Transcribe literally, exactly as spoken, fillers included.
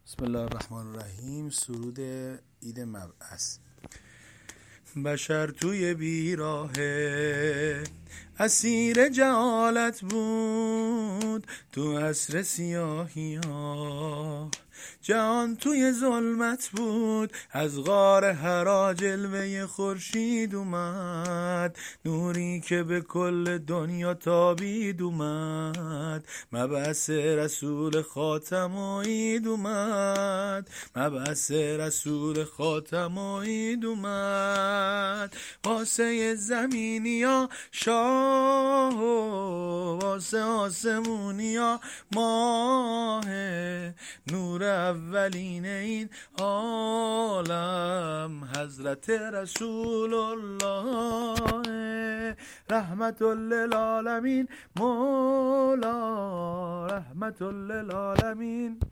بسم الله الرحمن الرحیم. سرود عید مبعث. بشر توی بیراهه اسیر جهالت بود، تو عصر سیاهی ها جهان توی ظلمت بود. از غار حرا جلوه خورشید اومد، نوری که به کل دنیا تابید اومد. مبعث رسول خاتم و عید اومد، مبعث رسول خاتم و عید اومد. واسه زمینیا شاه و واسه آسمونیا ماه، نور اولین این عالم حضرت رسول الله. رحمت للعالمین مولا، رحمت للعالمین.